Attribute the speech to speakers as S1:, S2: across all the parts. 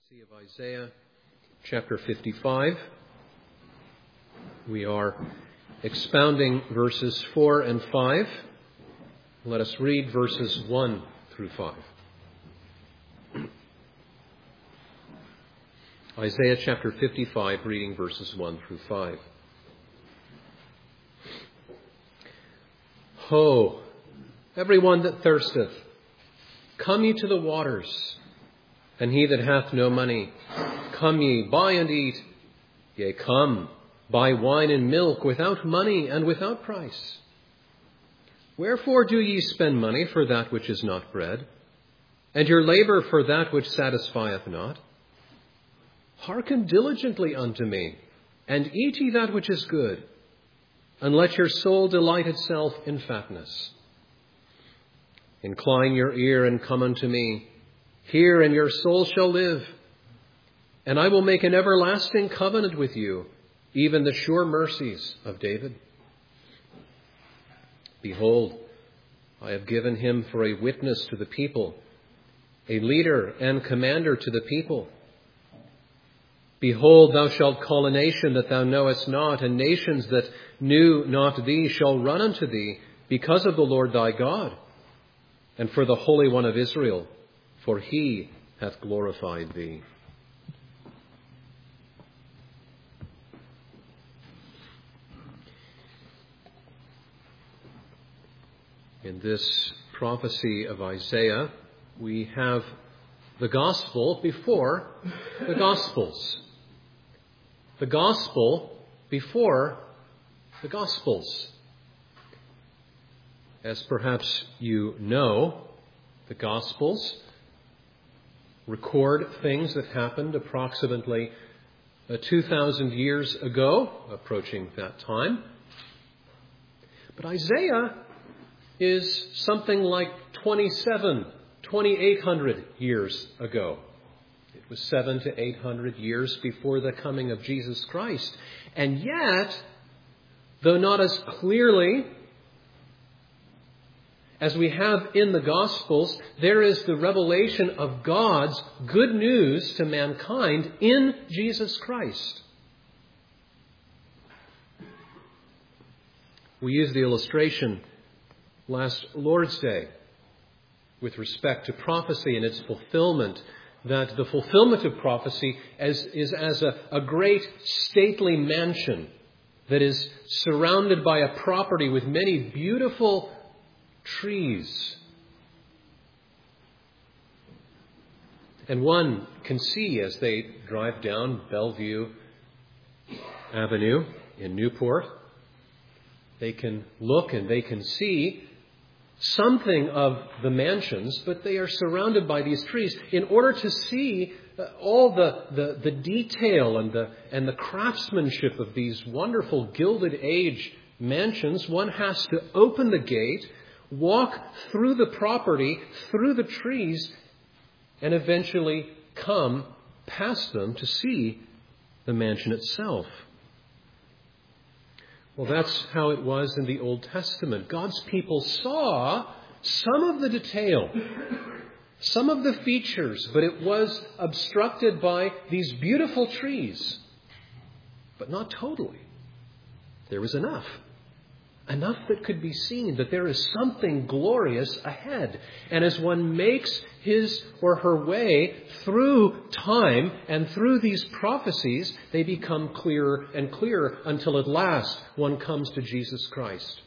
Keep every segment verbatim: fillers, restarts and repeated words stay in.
S1: prophecy of Isaiah, chapter fifty-five. We are expounding verses four and five. Let us read verses one through five. Isaiah chapter fifty-five, reading verses one through five. Ho, everyone that thirsteth, come ye to the waters. And he that hath no money, come ye, buy and eat. Yea, come, buy wine and milk without money and without price. Wherefore do ye spend money for that which is not bread, and your labour for that which satisfieth not? Hearken diligently unto me, and eat ye that which is good, and let your soul delight itself in fatness. Incline your ear and come unto me. Hear, and your soul shall live. And I will make an everlasting covenant with you, even the sure mercies of David. Behold, I have given him for a witness to the people, a leader and commander to the people. Behold, thou shalt call a nation that thou knowest not, and nations that knew not thee shall run unto thee, because of the Lord thy God, and for the Holy One of Israel, for he hath glorified thee. In this prophecy of Isaiah, we have the gospel before the gospels. The gospel before the gospels. As perhaps you know, the gospels record things that happened approximately uh, two thousand years ago, approaching that time. But Isaiah is something like twenty-seven, twenty-eight hundred years ago. It was seven to eight hundred years before the coming of Jesus Christ. And yet, though not as clearly as we have in the Gospels, there is the revelation of God's good news to mankind in Jesus Christ. We used the illustration last Lord's Day with respect to prophecy and its fulfillment, that the fulfillment of prophecy as, is as a, a great stately mansion that is surrounded by a property with many beautiful trees. And one can see as they drive down Bellevue Avenue in Newport, they can look and they can see something of the mansions, but they are surrounded by these trees. In order to see all the, the, the detail and the, and the craftsmanship of these wonderful Gilded Age mansions, one has to open the gate, walk through the property, through the trees, and eventually come past them to see the mansion itself. Well, that's how it was in the Old Testament. God's people saw some of the detail, some of the features, but it was obstructed by these beautiful trees. But not totally. There was enough. Enough that could be seen, that there is something glorious ahead. And as one makes his or her way through time and through these prophecies, they become clearer and clearer until at last one comes to Jesus Christ.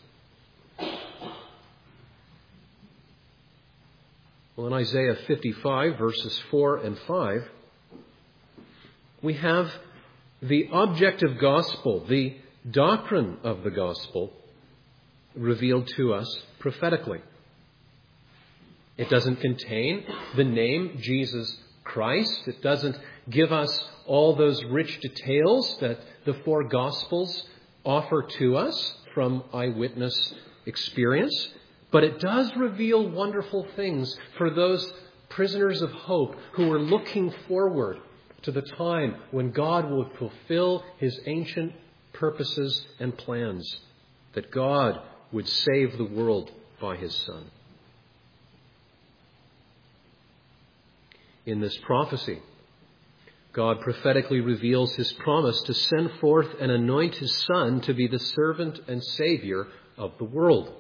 S1: Well, in Isaiah fifty-five, verses four and five, we have the objective gospel, the doctrine of the gospel, revealed to us prophetically. It doesn't contain the name Jesus Christ. It doesn't give us all those rich details that the four Gospels offer to us from eyewitness experience. But it does reveal wonderful things for those prisoners of hope who are looking forward to the time when God will fulfill his ancient purposes and plans, that God would save the world by his Son. In this prophecy, God prophetically reveals his promise to send forth and anoint his Son to be the servant and Savior of the world.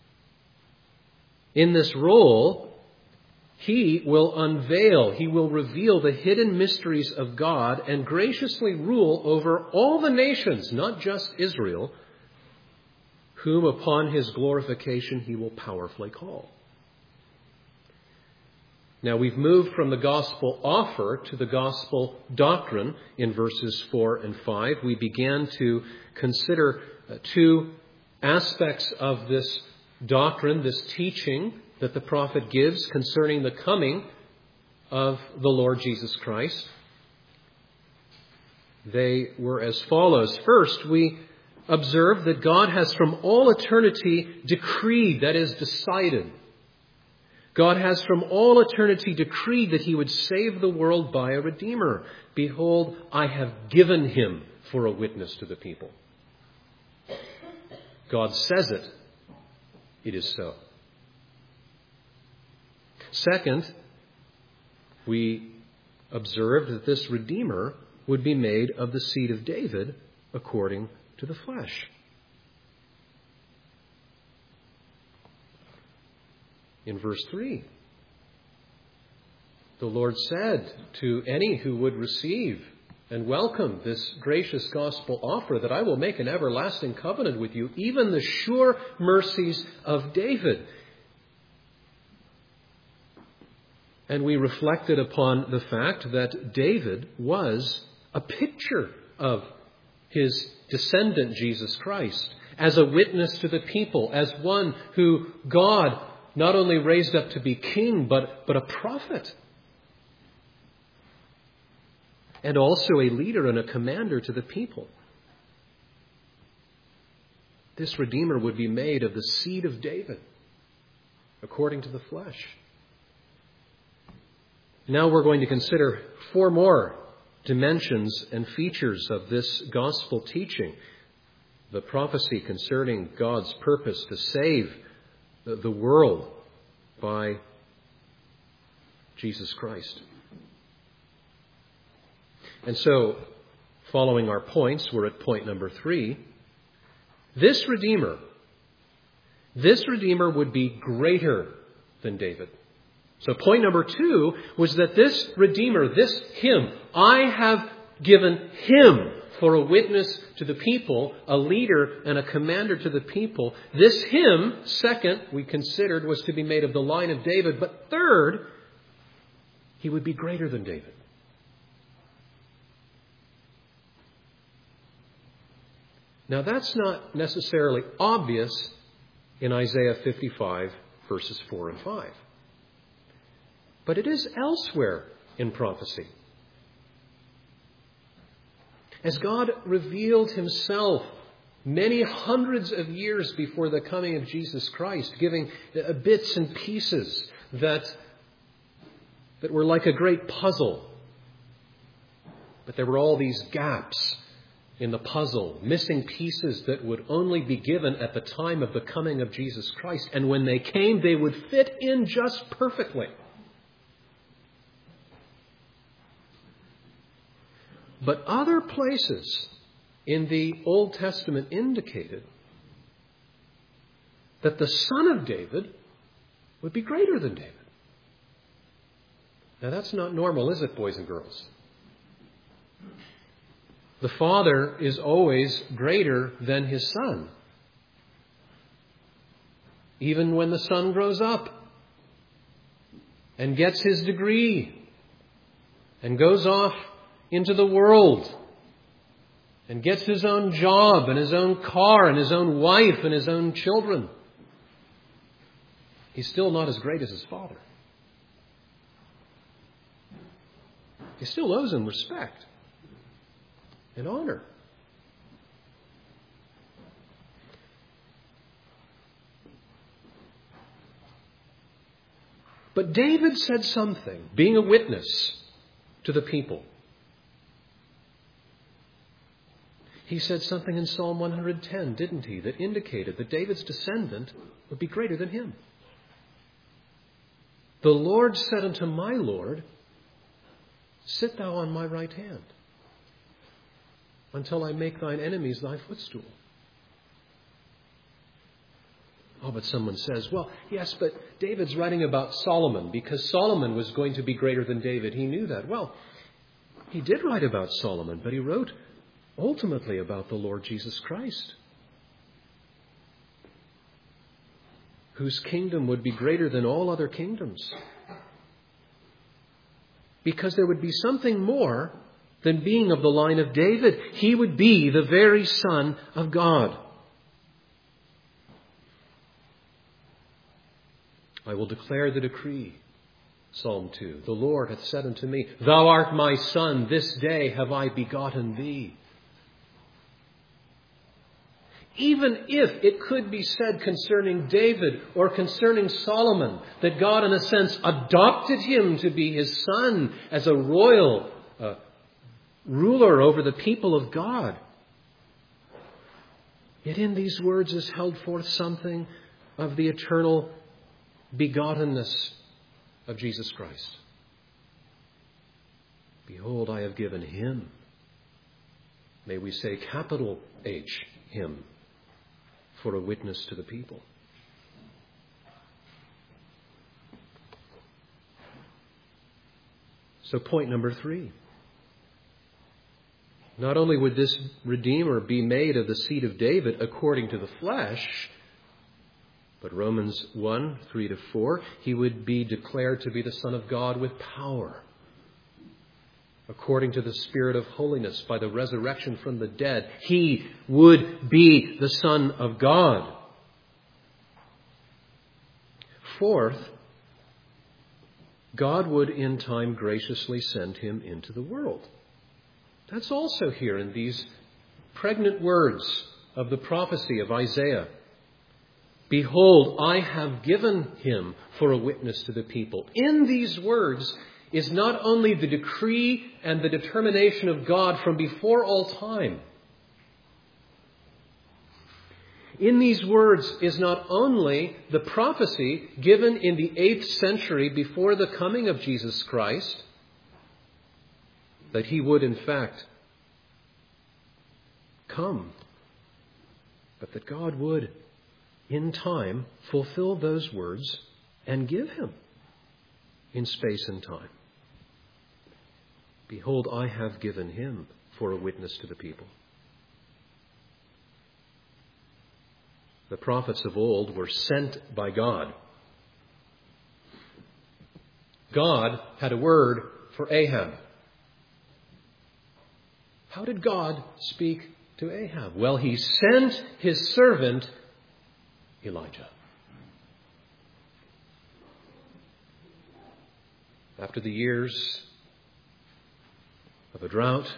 S1: In this role, he will unveil, he will reveal the hidden mysteries of God and graciously rule over all the nations, not just Israel, whom upon his glorification he will powerfully call. Now we've moved from the gospel offer to the gospel doctrine in verses four and five. We began to consider two aspects of this doctrine, this teaching that the prophet gives concerning the coming of the Lord Jesus Christ. They were as follows. First, we observed that God has from all eternity decreed, that is, decided. God has from all eternity decreed that he would save the world by a Redeemer. Behold, I have given him for a witness to the people. God says it. It is so. Second, we observed that this Redeemer would be made of the seed of David according to the flesh. In verse three, the Lord said to any who would receive and welcome this gracious gospel offer that I will make an everlasting covenant with you, even the sure mercies of David. And we reflected upon the fact that David was a picture of his descendant, Jesus Christ, as a witness to the people, as one who God not only raised up to be king, but, but a prophet. And also a leader and a commander to the people. This Redeemer would be made of the seed of David, according to the flesh. Now we're going to consider four more dimensions and features of this gospel teaching. The prophecy concerning God's purpose to save the world by Jesus Christ. And so, following our points, we're at point number three. This Redeemer, this Redeemer would be greater than David. So point number two was that this Redeemer, this him, I have given him for a witness to the people, a leader and a commander to the people. This him, second, we considered was to be made of the line of David. But third, he would be greater than David. Now that's not necessarily obvious in Isaiah fifty-five, verses four and five. But it is elsewhere in prophecy. As God revealed himself many hundreds of years before the coming of Jesus Christ, giving bits and pieces that, that were like a great puzzle. But there were all these gaps in the puzzle, missing pieces that would only be given at the time of the coming of Jesus Christ. And when they came, they would fit in just perfectly. But other places in the Old Testament indicated that the son of David would be greater than David. Now that's not normal, is it, boys and girls? The father is always greater than his son. Even when the son grows up and gets his degree and goes off into the world and gets his own job and his own car and his own wife and his own children, he's still not as great as his father. He still owes him respect and honor. But David said something, being a witness to the people. He said something in Psalm one hundred ten, didn't he, that indicated that David's descendant would be greater than him. The Lord said unto my Lord, Sit thou on my right hand until I make thine enemies thy footstool. Oh, but someone says, well, yes, but David's writing about Solomon because Solomon was going to be greater than David. He knew that. Well, he did write about Solomon, but he wrote ultimately about the Lord Jesus Christ, whose kingdom would be greater than all other kingdoms. Because there would be something more than being of the line of David. He would be the very Son of God. I will declare the decree, Psalm two. The Lord hath said unto me, Thou art my Son, this day have I begotten thee. Even if it could be said concerning David or concerning Solomon that God, in a sense, adopted him to be his son as a royal uh, ruler over the people of God, yet in these words is held forth something of the eternal begottenness of Jesus Christ. Behold, I have given him. May we say capital H, him, for a witness to the people. So point number three. Not only would this Redeemer be made of the seed of David according to the flesh, but Romans one, three to four, he would be declared to be the Son of God with power, according to the Spirit of holiness, by the resurrection from the dead. He would be the Son of God. Fourth, God would in time graciously send him into the world. That's also here in these pregnant words of the prophecy of Isaiah. Behold, I have given him for a witness to the people. In these words is not only the decree and the determination of God from before all time. In these words is not only the prophecy given in the eighth century before the coming of Jesus Christ, that he would in fact come, but that God would in time fulfill those words and give him in space and time. Behold, I have given him for a witness to the people. The prophets of old were sent by God. God had a word for Ahab. How did God speak to Ahab? Well, he sent his servant Elijah. After the years of a drought,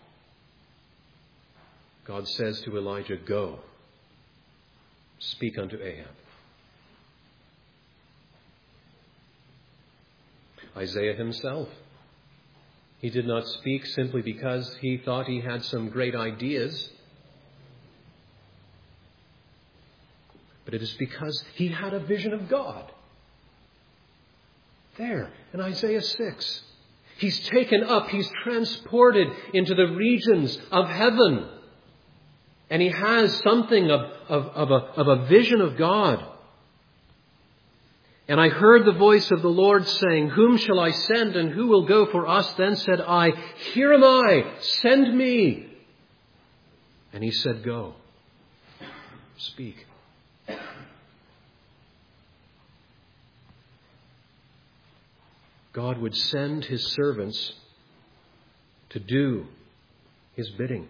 S1: God says to Elijah, Go, speak unto Ahab. Isaiah himself, he did not speak simply because he thought he had some great ideas, but it is because he had a vision of God. There, in Isaiah six, he's taken up, he's transported into the regions of heaven. And he has something of, of, of, a, of a vision of God. And I heard the voice of the Lord saying, Whom shall I send, and who will go for us? Then said I, Here am I, send me. And he said, Go, speak. God would send his servants to do his bidding.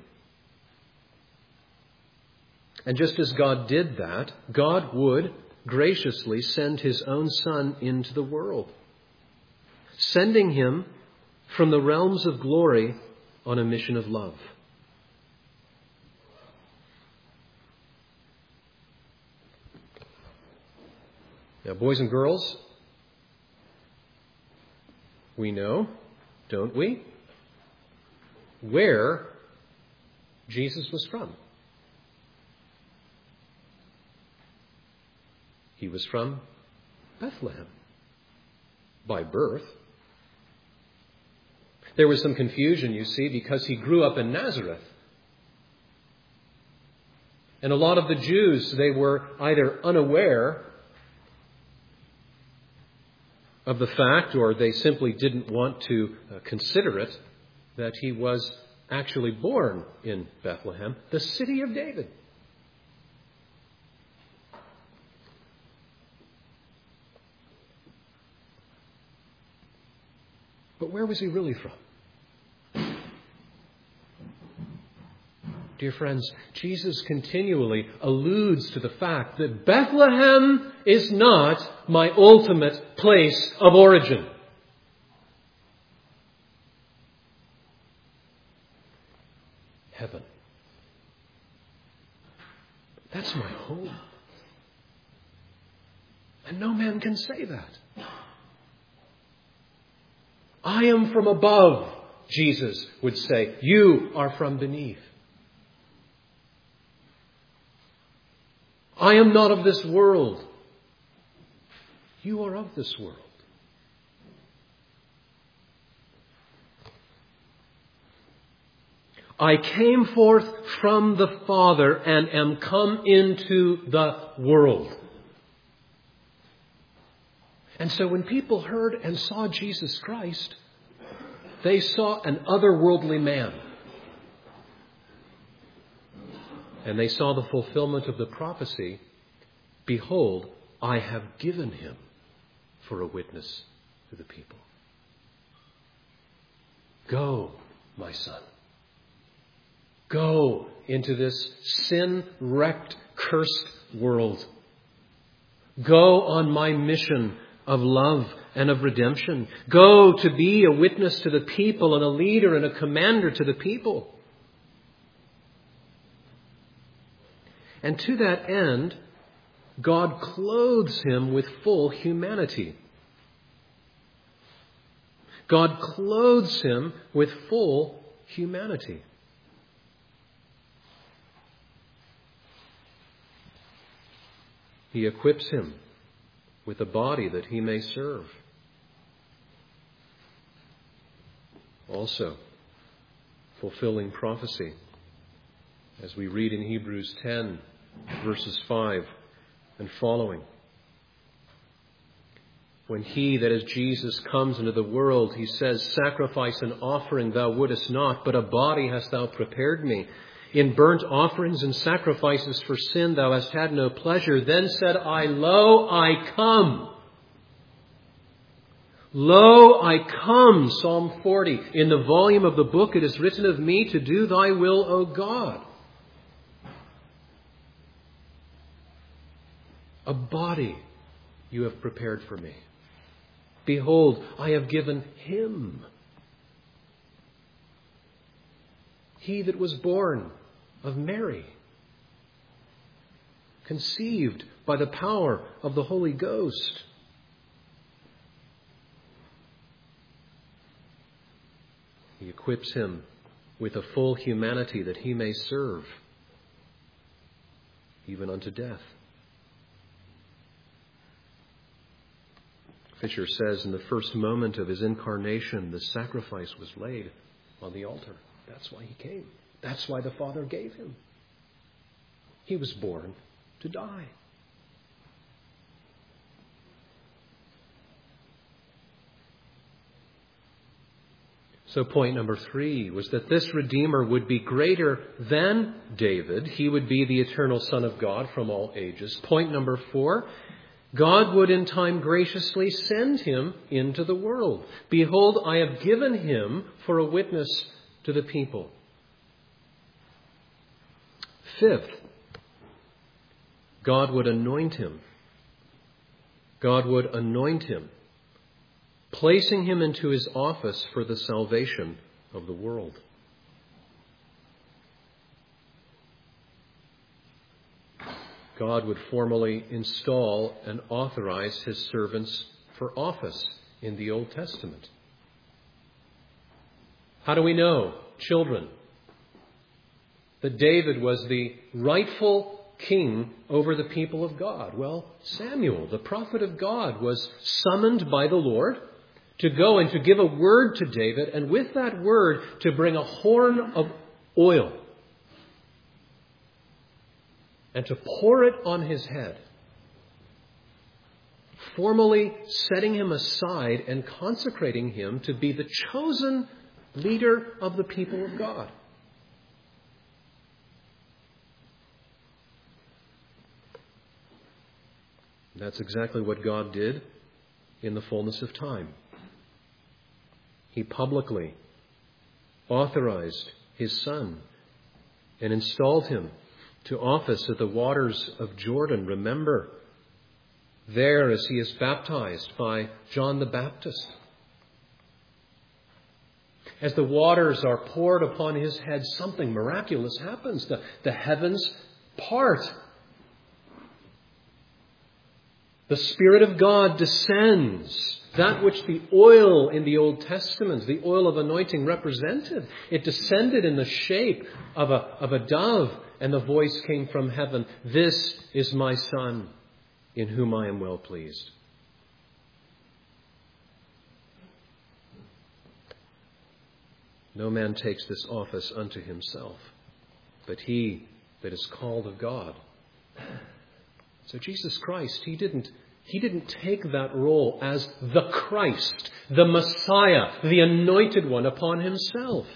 S1: And just as God did that, God would graciously send his own Son into the world, sending him from the realms of glory on a mission of love. Now, boys and girls, we know, don't we, where Jesus was from. He was from Bethlehem by birth. There was some confusion, you see, because he grew up in Nazareth. And a lot of the Jews, they were either unaware of the fact, or they simply didn't want to uh, consider it, that he was actually born in Bethlehem, the city of David. But where was he really from? Dear friends, Jesus continually alludes to the fact that Bethlehem is not my ultimate place of origin. Heaven. That's my home. And no man can say that. I am from above, Jesus would say. You are from beneath. I am not of this world. You are of this world. I came forth from the Father and am come into the world. And so when people heard and saw Jesus Christ, they saw an otherworldly man. And they saw the fulfillment of the prophecy, behold, I have given him for a witness to the people. Go, my son. Go into this sin-wrecked, cursed world. Go on my mission of love and of redemption. Go to be a witness to the people and a leader and a commander to the people. And to that end, God clothes him with full humanity. God clothes him with full humanity. He equips him with a body that he may serve. Also, fulfilling prophecy, as we read in Hebrews ten, verses five and following. When he, that is Jesus, comes into the world, he says, sacrifice and offering thou wouldest not, but a body hast thou prepared me. In burnt offerings and sacrifices for sin thou hast had no pleasure. Then said I, Lo, I come. Lo, I come, Psalm forty. In the volume of the book it is written of me to do thy will, O God. A body you have prepared for me. Behold, I have given him. He that was born of Mary, conceived by the power of the Holy Ghost. He equips him with a full humanity that he may serve, even unto death. Fisher says in the first moment of his incarnation, the sacrifice was laid on the altar. That's why he came. That's why the Father gave him. He was born to die. So point number three was that this Redeemer would be greater than David. He would be the eternal Son of God from all ages. Point number four, God would in time graciously send him into the world. Behold, I have given him for a witness to the people. Fifth, God would anoint him. God would anoint him, placing him into his office for the salvation of the world. God would formally install and authorize his servants for office in the Old Testament. How do we know, children, that David was the rightful king over the people of God? Well, Samuel, the prophet of God, was summoned by the Lord to go and to give a word to David, and with that word to bring a horn of oil and to pour it on his head, formally setting him aside and consecrating him to be the chosen leader of the people of God. That's exactly what God did in the fullness of time. He publicly authorized his Son and installed him to office at the waters of Jordan. Remember, there as he is baptized by John the Baptist. As the waters are poured upon his head, something miraculous happens. The, the heavens part. The Spirit of God descends. That which the oil in the Old Testament, the oil of anointing, represented. It descended in the shape of a, of a dove, and the voice came from heaven, "This is my Son, in whom I am well pleased." No man takes this office unto himself, but he that is called of God. So Jesus Christ, he didn't, he didn't take that role as the Christ, the Messiah, the anointed one upon himself.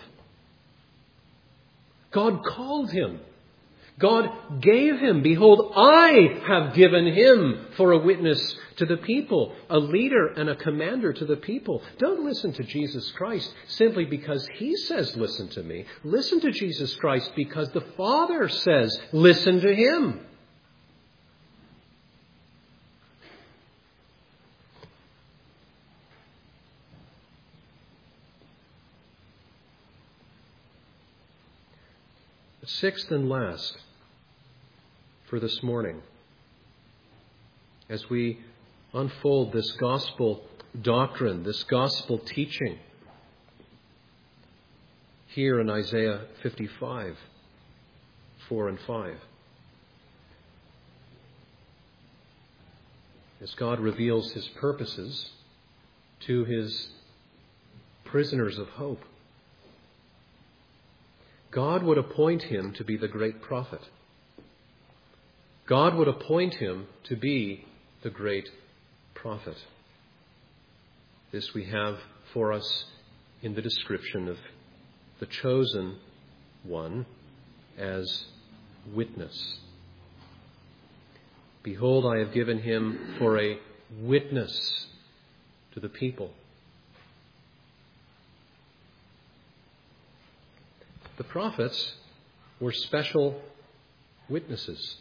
S1: God called him. God gave him. Behold, I have given him for a witness to the people, a leader and a commander to the people. Don't listen to Jesus Christ simply because he says, "Listen to me." Listen to Jesus Christ because the Father says, "Listen to him." Sixth and last for this morning, as we unfold this gospel doctrine, this gospel teaching here in Isaiah fifty-five, four and five. As God reveals his purposes to his prisoners of hope, God would appoint him to be the great prophet. God would appoint him to be the great prophet. This we have for us in the description of the chosen one as witness. Behold, I have given him for a witness to the people. The prophets were special witnesses.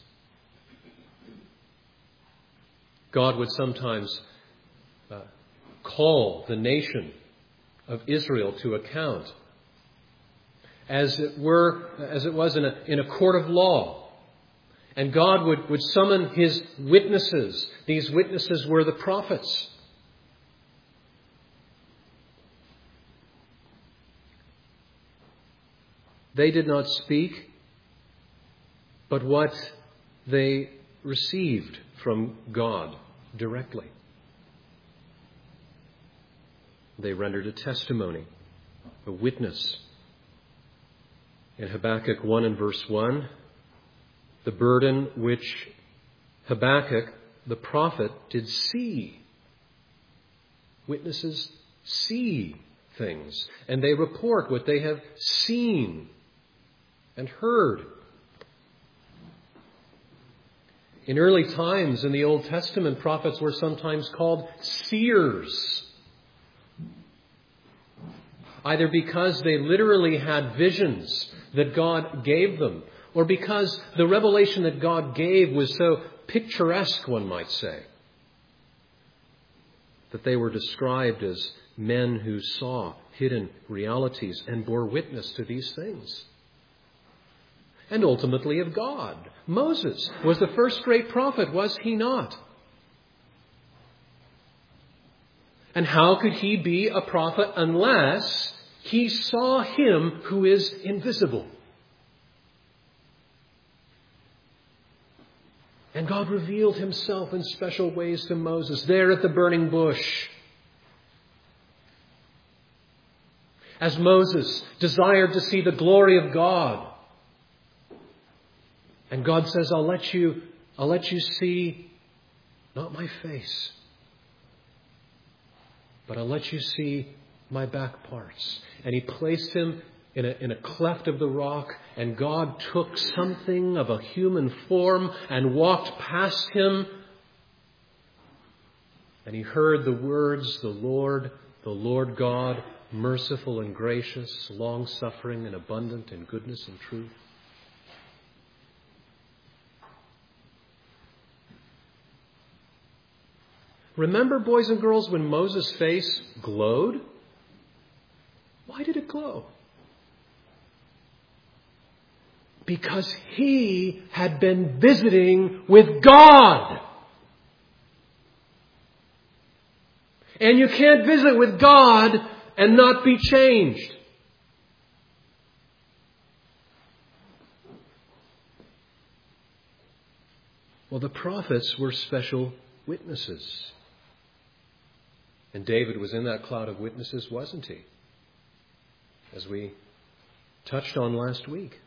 S1: God would sometimes uh, call the nation of Israel to account, as it were, as it was in a, in a court of law. And God would, would summon his witnesses. These witnesses were the prophets. They did not speak, but what they received from God directly. They rendered a testimony, a witness. In Habakkuk one and verse one, the burden which Habakkuk, the prophet, did see. Witnesses see things, and they report what they have seen and heard. In early times in the Old Testament, prophets were sometimes called seers, either because they literally had visions that God gave them, or because the revelation that God gave was so picturesque, one might say, that they were described as men who saw hidden realities and bore witness to these things. And ultimately of God. Moses was the first great prophet, was he not? And how could he be a prophet unless he saw him who is invisible? And God revealed himself in special ways to Moses there at the burning bush. as Moses desired to see the glory of God. And God says, I'll let you, I'll let you see not my face, but I'll let you see my back parts. And he placed him in a, in a cleft of the rock, and God took something of a human form and walked past him. And he heard the words, the Lord, the Lord God, merciful and gracious, long-suffering and abundant in goodness and truth. Remember, boys and girls, when Moses' face glowed? Why did it glow? Because he had been visiting with God. And you can't visit with God and not be changed. Well, the prophets were special witnesses. And David was in that cloud of witnesses, wasn't he? As we touched on last week.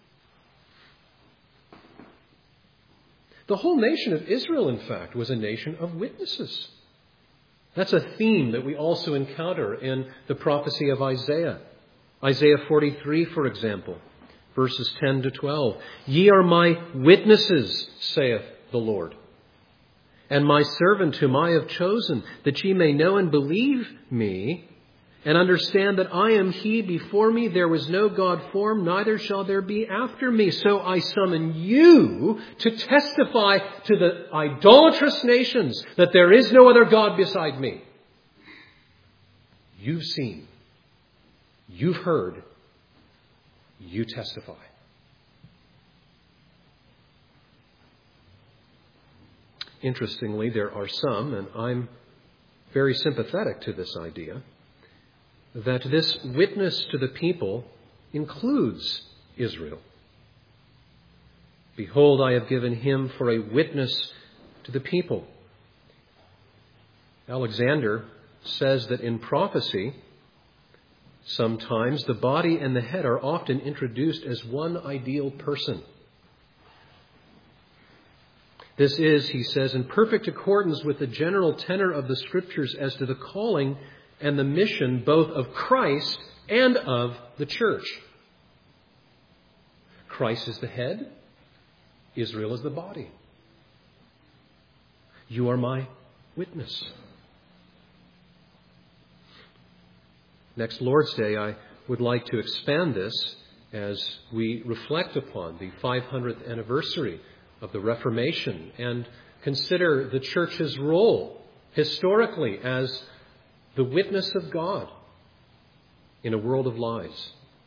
S1: The whole nation of Israel, in fact, was a nation of witnesses. That's a theme that we also encounter in the prophecy of Isaiah. Isaiah forty-three, for example, verses ten to twelve. Ye are my witnesses, saith the Lord, and my servant whom I have chosen, that ye may know and believe me, and understand that I am he. Before me there was no God formed, neither shall there be after me. So I summon you to testify to the idolatrous nations that there is no other God beside me. You've seen, you've heard, you testify. Interestingly, there are some, and I'm very sympathetic to this idea, that this witness to the people includes Israel. Behold, I have given him for a witness to the people. Alexander says that in prophecy, sometimes the body and the head are often introduced as one ideal person. This is, he says, in perfect accordance with the general tenor of the Scriptures as to the calling and the mission both of Christ and of the church. Christ is the head. Israel is the body. You are my witness. Next Lord's Day, I would like to expand this as we reflect upon the five hundredth anniversary of the Reformation and consider the church's role historically as the witness of God in a world of lies.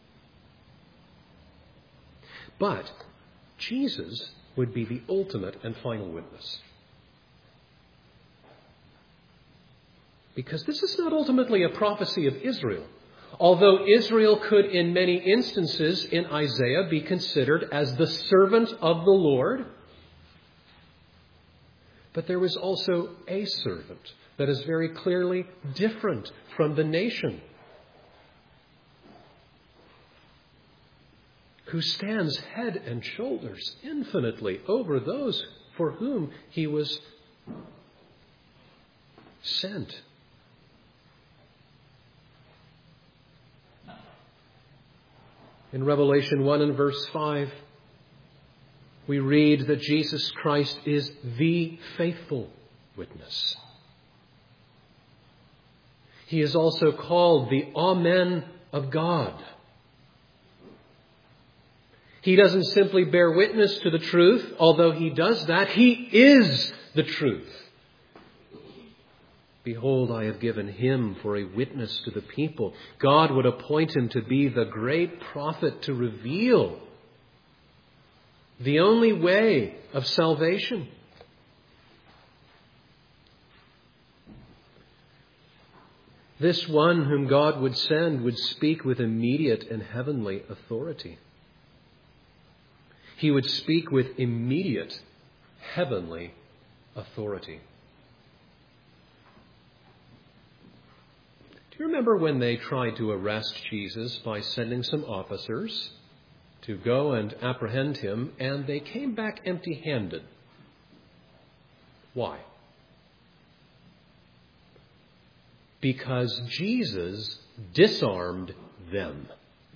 S1: But Jesus would be the ultimate and final witness. Because this is not ultimately a prophecy of Israel, although Israel could in many instances in Isaiah be considered as the servant of the Lord. But there was also a servant that is very clearly different from the nation, who stands head and shoulders infinitely over those for whom he was sent. In Revelation one and verse five, we read that Jesus Christ is the faithful witness. He is also called the Amen of God. He doesn't simply bear witness to the truth, although he does that. He is the truth. Behold, I have given him for a witness to the people. God would appoint him to be the great prophet to reveal the only way of salvation. This one whom God would send would speak with immediate and heavenly authority. He would speak with immediate heavenly authority. Do you remember when they tried to arrest Jesus by sending some officers to go and apprehend him, and they came back empty-handed? Why? Because Jesus disarmed them.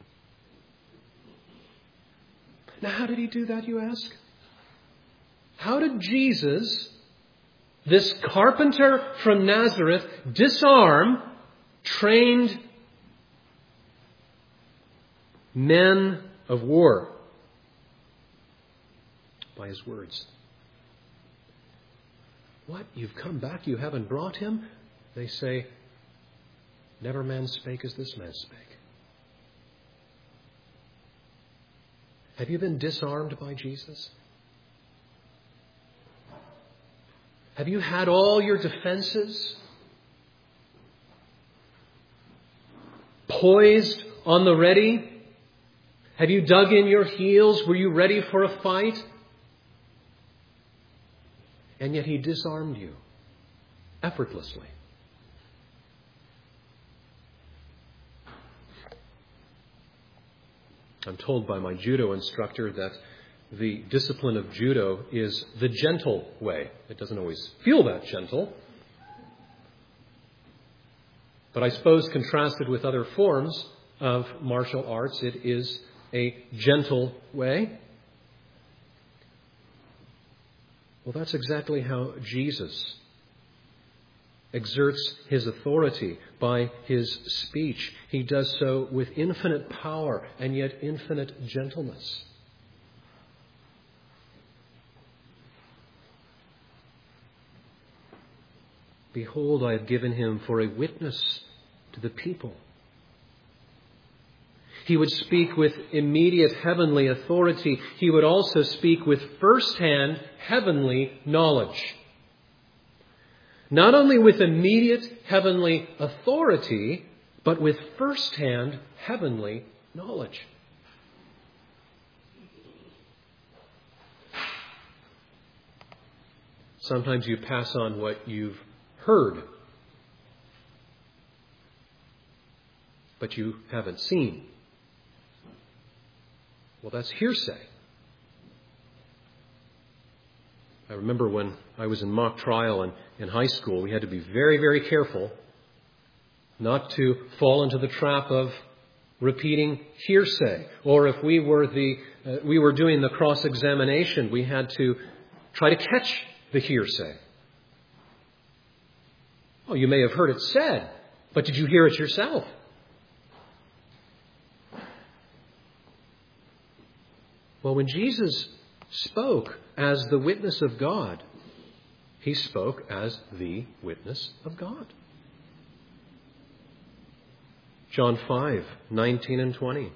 S1: Now, how did he do that, you ask? How did Jesus, this carpenter from Nazareth, disarm trained men of war? By his words. What? You've come back? You haven't brought him? They say, never man spake as this man spake. Have you been disarmed by Jesus? Have you had all your defenses poised on the ready? Have you dug in your heels? Were you ready for a fight? And yet he disarmed you effortlessly. I'm told by my judo instructor that the discipline of judo is the gentle way. It doesn't always feel that gentle. But I suppose contrasted with other forms of martial arts, it is a gentle way. Well, that's exactly how Jesus exerts his authority by his speech. He does so with infinite power and yet infinite gentleness. Behold, I have given him for a witness to the people. He would speak with immediate heavenly authority. He would also speak with first-hand heavenly knowledge. Not only with immediate heavenly authority, but with first-hand heavenly knowledge. Sometimes you pass on what you've heard, but you haven't seen. Well, that's hearsay. I remember when I was in mock trial and in high school, we had to be very, very careful not to fall into the trap of repeating hearsay. Or if we were the uh, we were doing the cross-examination, we had to try to catch the hearsay. Oh, you may have heard it said, but did you hear it yourself? Well, when Jesus spoke as the witness of God, he spoke as the witness of God. John five, nineteen and twenty.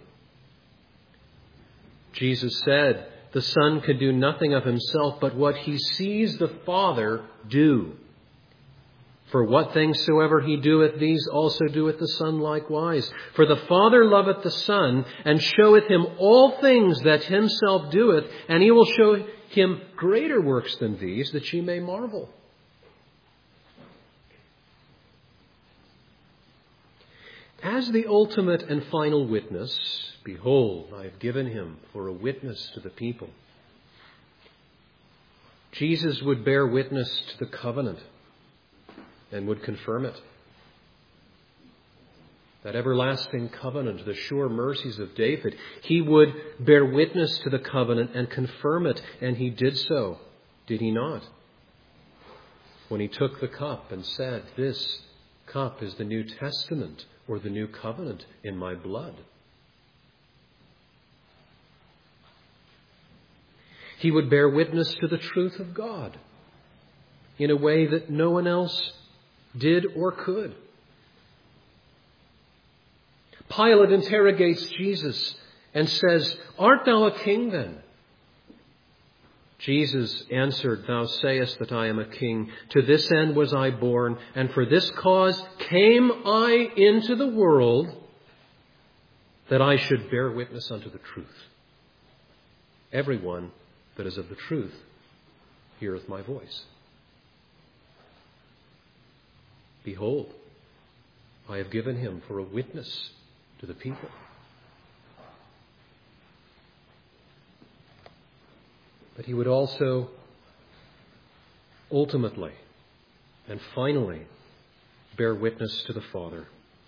S1: Jesus said, the Son could do nothing of himself but what he sees the Father do. For what things soever he doeth, these also doeth the Son likewise. For the Father loveth the Son, and showeth him all things that himself doeth, and he will show him greater works than these, that ye may marvel. As the ultimate and final witness, behold, I have given him for a witness to the people. Jesus would bear witness to the covenant and would confirm it. That everlasting covenant, the sure mercies of David, he would bear witness to the covenant and confirm it, and he did so, did he not? When he took the cup and said, this cup is the New Testament or the New Covenant in my blood. He would bear witness to the truth of God in a way that no one else did or could. Pilate interrogates Jesus and says, art thou a king then? Jesus answered, thou sayest that I am a king. To this end was I born, and for this cause came I into the world, that I should bear witness unto the truth. Everyone that is of the truth heareth my voice. Behold, I have given him for a witness to the people. But he would also ultimately and finally bear witness to the Father.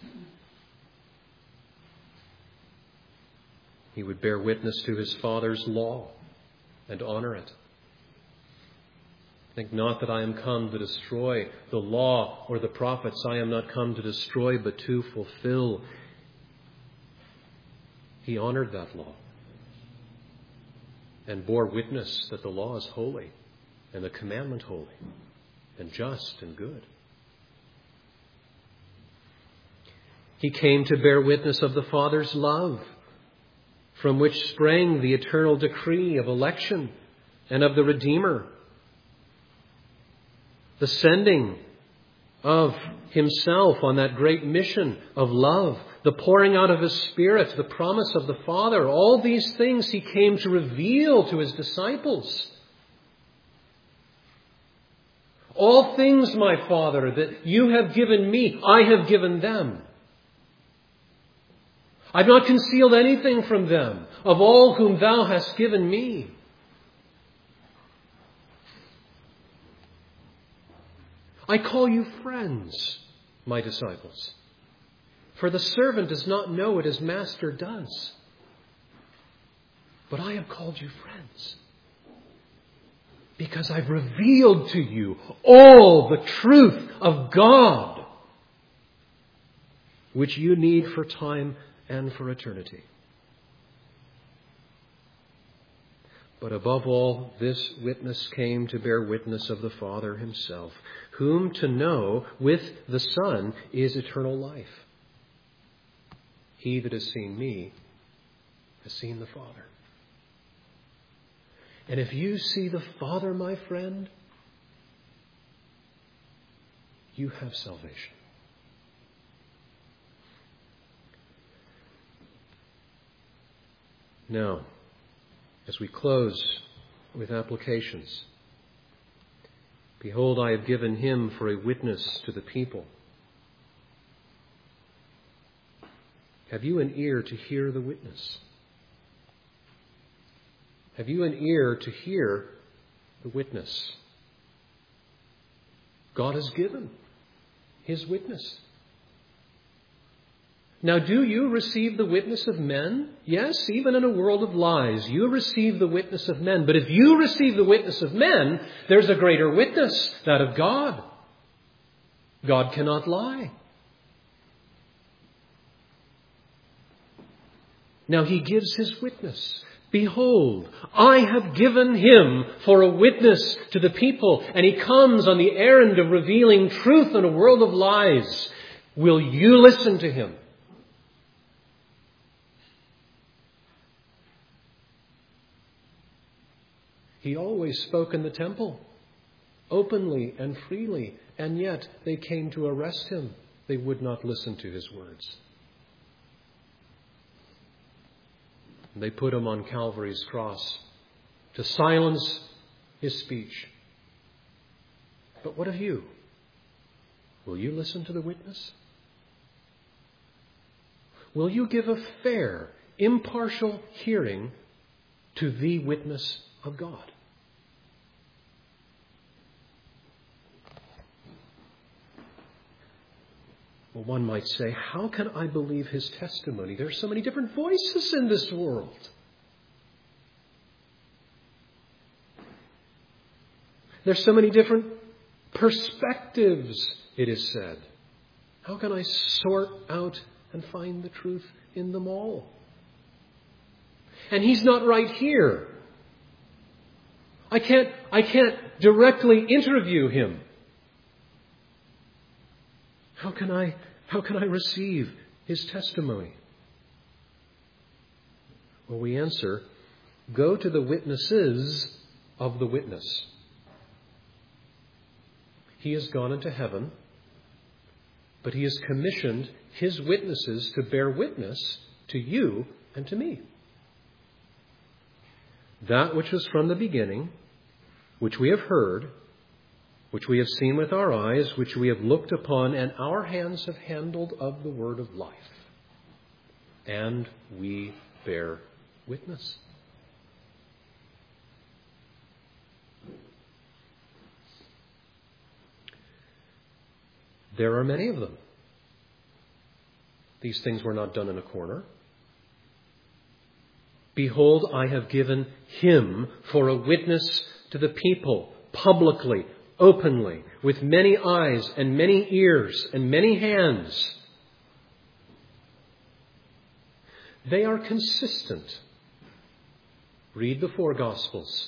S1: He would bear witness to his Father's law and honor it. Think not that I am come to destroy the law or the prophets. I am not come to destroy, but to fulfill. He honored that law and bore witness that the law is holy and the commandment holy and just and good. He came to bear witness of the Father's love, from which sprang the eternal decree of election and of the Redeemer. The sending of himself on that great mission of love, the pouring out of his Spirit, the promise of the Father, all these things he came to reveal to his disciples. All things, my Father, that you have given me, I have given them. I've not concealed anything from them, of all whom thou hast given me. I call you friends, my disciples, for the servant does not know what his master does. But I have called you friends, because I've revealed to you all the truth of God, which you need for time and for eternity. But above all, this witness came to bear witness of the Father himself, whom to know with the Son is eternal life. He that has seen me has seen the Father. And if you see the Father, my friend, you have salvation. Now, as we close with applications, behold, I have given him for a witness to the people. Have you an ear to hear the witness? Have you an ear to hear the witness? God has given his witness. Now, do you receive the witness of men? Yes, even in a world of lies, you receive the witness of men. But if you receive the witness of men, there's a greater witness, that of God. God cannot lie. Now he gives his witness. Behold, I have given him for a witness to the people. And he comes on the errand of revealing truth in a world of lies. Will you listen to him? He always spoke in the temple, openly and freely, and yet they came to arrest him. They would not listen to his words. They put him on Calvary's cross to silence his speech. But what of you? Will you listen to the witness? Will you give a fair, impartial hearing to the witness of God? Well, one might say, how can I believe his testimony? There are so many different voices in this world. There's so many different perspectives, it is said. How can I sort out and find the truth in them all? And he's not right here. I can't, I can't directly interview him. How can I, how can I receive his testimony? Well, we answer, go to the witnesses of the witness. He has gone into heaven, but he has commissioned his witnesses to bear witness to you and to me. That which was from the beginning, which we have heard, which we have seen with our eyes, which we have looked upon, and our hands have handled of the word of life. And we bear witness. There are many of them. These things were not done in a corner. Behold, I have given him for a witness to the people, publicly, openly, with many eyes and many ears and many hands. They are consistent. Read the four Gospels.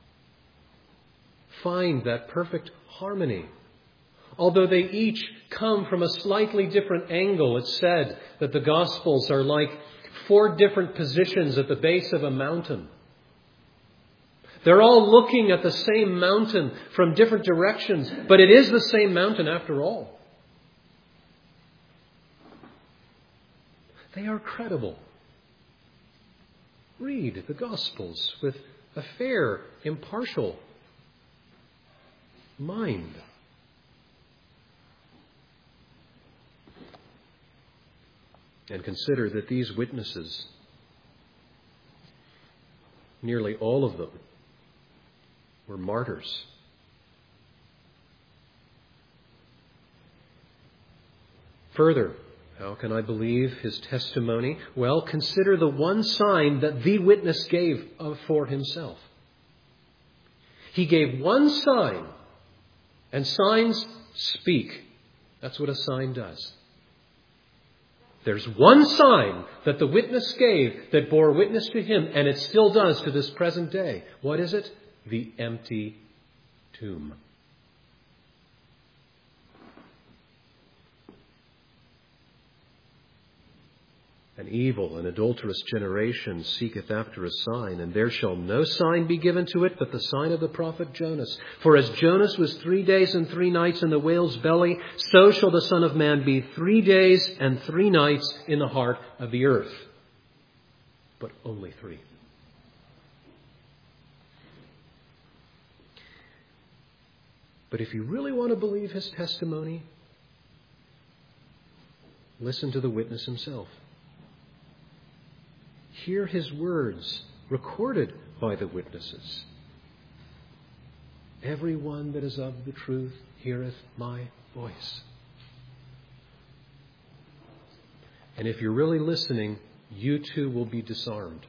S1: Find that perfect harmony. Although they each come from a slightly different angle, it's said that the Gospels are like four different positions at the base of a mountain. They're all looking at the same mountain from different directions, but it is the same mountain after all. They are credible. Read the Gospels with a fair, impartial mind. And consider that these witnesses, nearly all of them, were martyrs. Further, how can I believe his testimony? Well, consider the one sign that the witness gave of for himself. He gave one sign, and signs speak. That's what a sign does. There's one sign that the witness gave that bore witness to him, and it still does to this present day. What is it? The empty tomb. An evil and adulterous generation seeketh after a sign, and there shall no sign be given to it but the sign of the prophet Jonas. For as Jonas was three days and three nights in the whale's belly, so shall the Son of Man be three days and three nights in the heart of the earth. But only three. But if you really want to believe his testimony, listen to the witness himself. Hear his words recorded by the witnesses. Everyone that is of the truth heareth my voice. And if you're really listening, you too will be disarmed.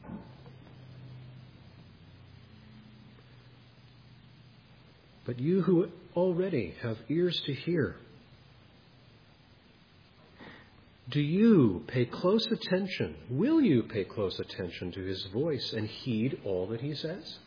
S1: But you who already have ears to hear, do you pay close attention? Will you pay close attention to his voice and heed all that he says?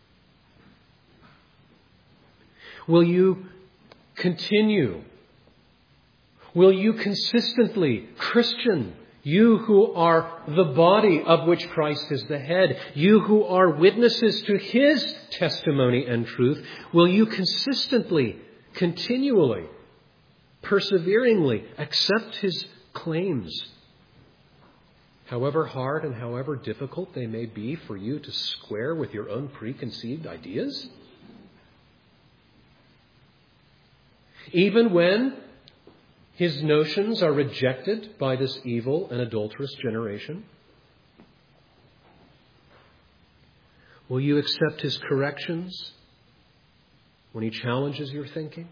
S1: Will you continue? Will you consistently, Christian, you who are the body of which Christ is the head, you who are witnesses to his testimony and truth, will you consistently, continually, perseveringly accept his claims, however hard and however difficult they may be for you to square with your own preconceived ideas? Even when his notions are rejected by this evil and adulterous generation? Will you accept his corrections when he challenges your thinking?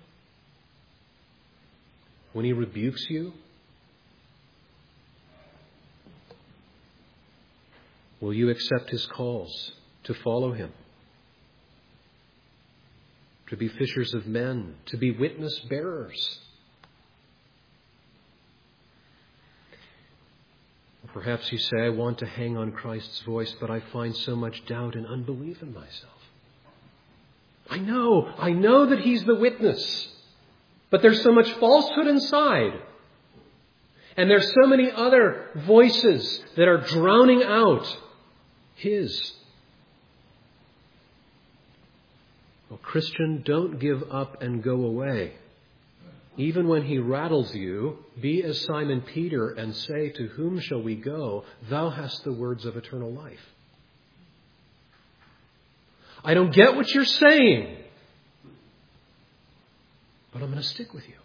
S1: When he rebukes you? Will you accept his calls to follow him? To be fishers of men, to be witness bearers? Perhaps you say, I want to hang on Christ's voice, but I find so much doubt and unbelief in myself. I know, I know that he's the witness, but there's so much falsehood inside. And there's so many other voices that are drowning out his. Well, Christian, don't give up and go away. Even when he rattles you, be as Simon Peter and say, to whom shall we go? Thou hast the words of eternal life. I don't get what you're saying. but I'm going to stick with you.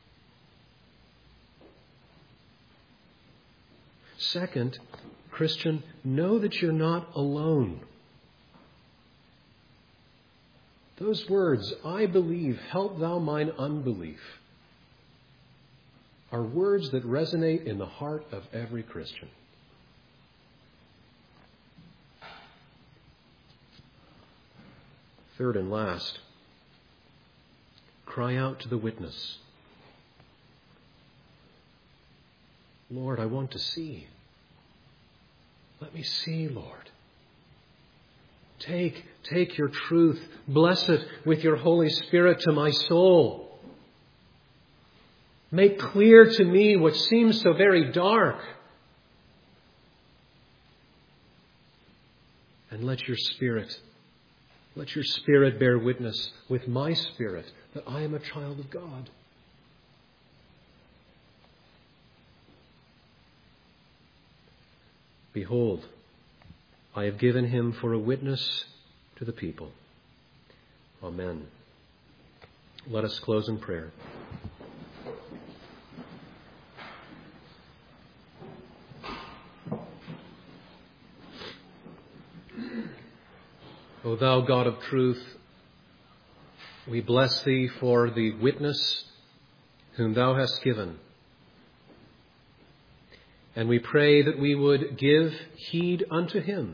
S1: Second, Christian, know that you're not alone. Those words, I believe, help thou mine unbelief, are words that resonate in the heart of every Christian. Third and last, cry out to the witness. Lord, I want to see. Let me see, Lord. Take, take your truth, bless it with your Holy Spirit to my soul. Make clear to me what seems so very dark. And let your Spirit, let your Spirit bear witness with my spirit that I am a child of God. Behold, I have given him for a witness to the people. Amen. Let us close in prayer. O thou God of truth, we bless thee for the witness whom thou hast given. And we pray that we would give heed unto him.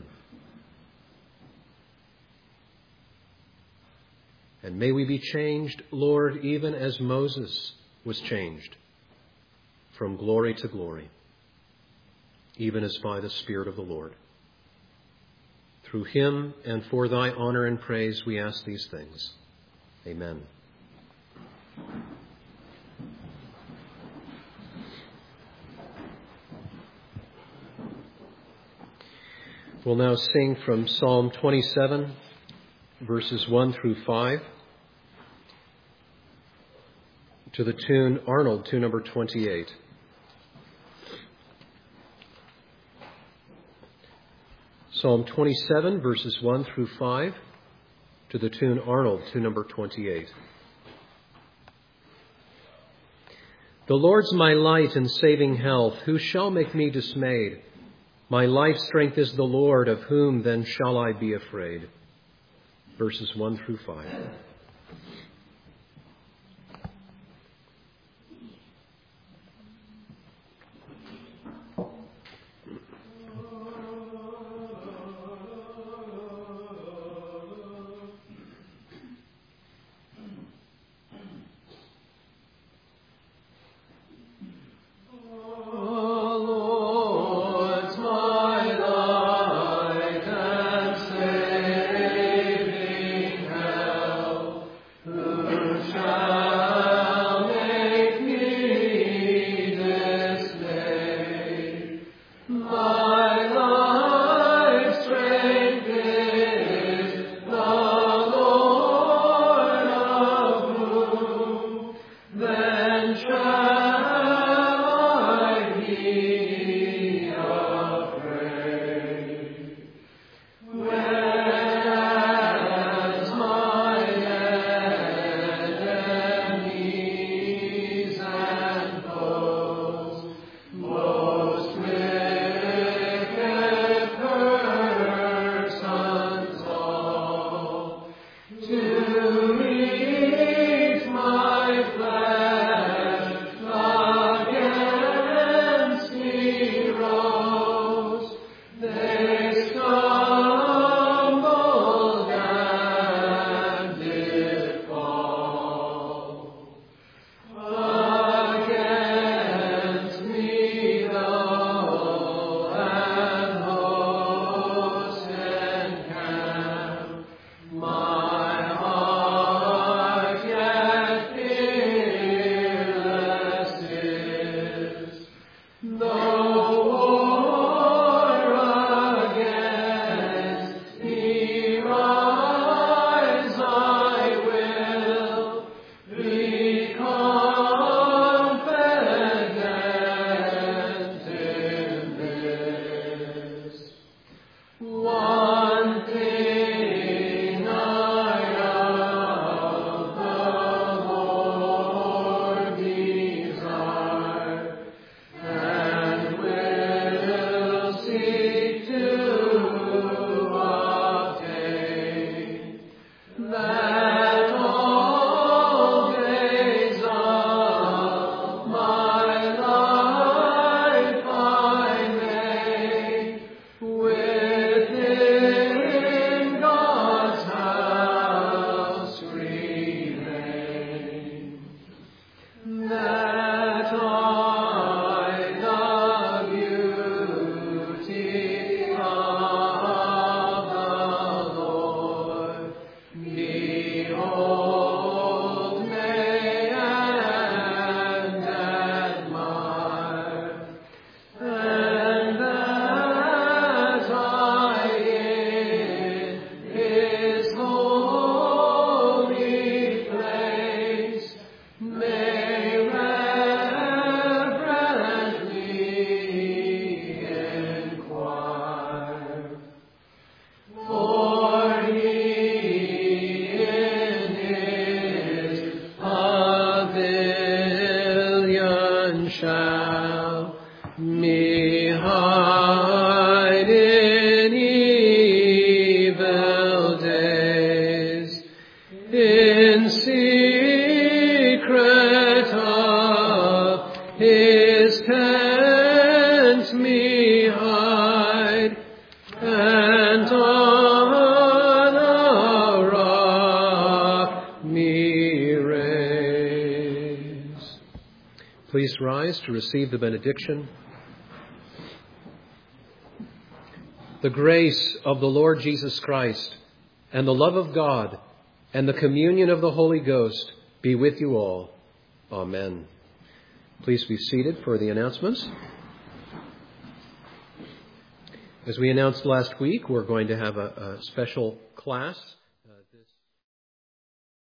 S1: And may we be changed, Lord, even as Moses was changed from glory to glory, even as by the Spirit of the Lord. Through him and for thy honor and praise we ask these things. Amen. We'll now sing from Psalm twenty-seven, verses one through five, to the tune, Arnold, tune number twenty-eight. Psalm twenty-seven, verses one through five, to the tune, Arnold, tune number twenty-eight. The Lord's my light and saving health. Who shall make me dismayed? My life strength is the Lord, of whom then shall I be afraid? Verses one through five. please rise to receive the benediction. The grace of the Lord Jesus Christ and the love of God and the communion of the Holy Ghost be with you all. Amen. Please be seated for the announcements. As we announced last week, we're going to have a, a special class